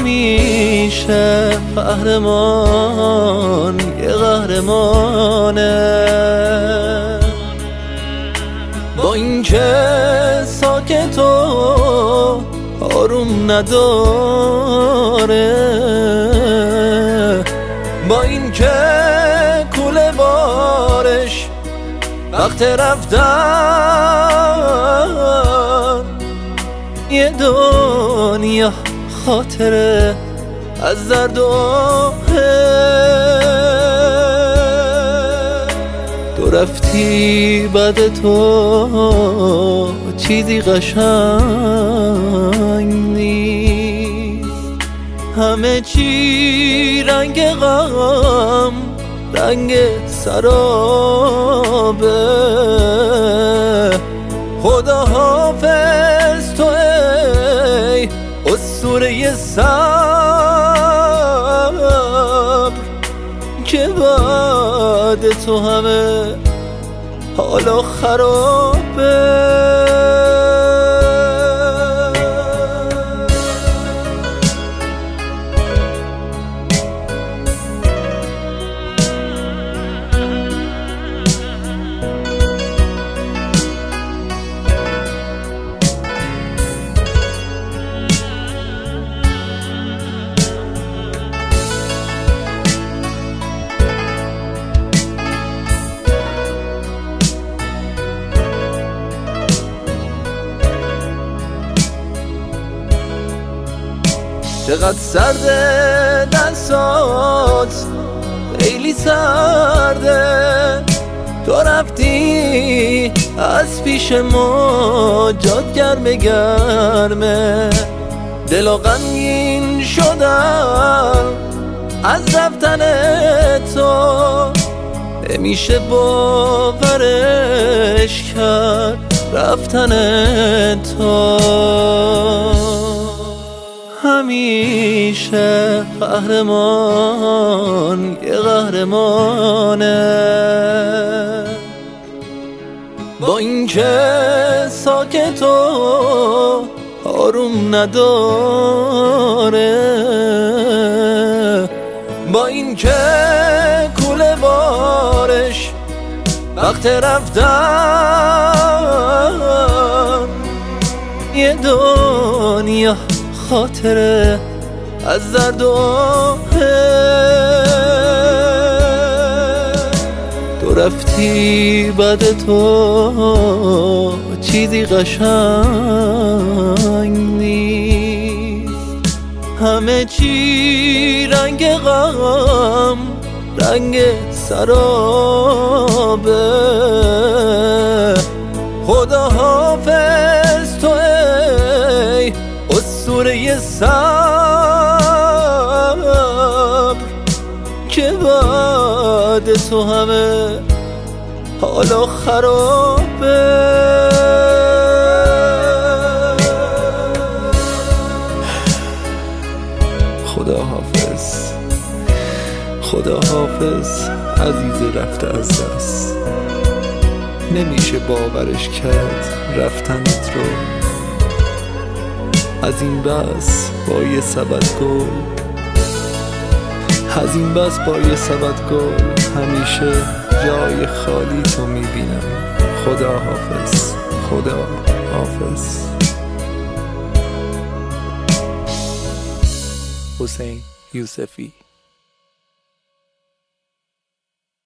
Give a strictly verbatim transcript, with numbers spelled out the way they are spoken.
همیشه قهرمان یه قهرمانه، با اینکه ساکت و آروم نداره، با اینکه کوله بارش وقت رفتن، یه دنیا خاطره از درد و تو رفتی بعد تو چیزی قشنگ نیست، همه چی رنگ غم رنگ سرابه. خدا حافظ تو ای اسطوره صبر، که بعد تو همه حالا خرابه. چقدر سرده دستات، خیلی سرده، تو رفتی از پیش ما جات گرمه گرمه، دل و غمگین شدن از رفتن تو، نمیشه باورش کرد رفتن تو. همیشه قهرمان یه قهرمانه، با اینکه ساکت و آروم نداره، با اینکه کوله بارش وقت رفتن، یه دنیا خاطره از درد و تو رفتی بعد تو چیزی قشنگ نیست، همه چی رنگ غم رنگ سرابه. خدا حافظ تو ای اسطوره صبر، که بعد تو همه حالا خرابه. خدا حافظ، خدا حافظ عزیز رفته از دست، نمیشه باورش کرد رفتنت رو. از این بس با یه سبد گل، از این بس با یه سبد گل، همیشه جای خالی تو میبینم. خدا حافظ، خدا حافظ. حسین یوسفی.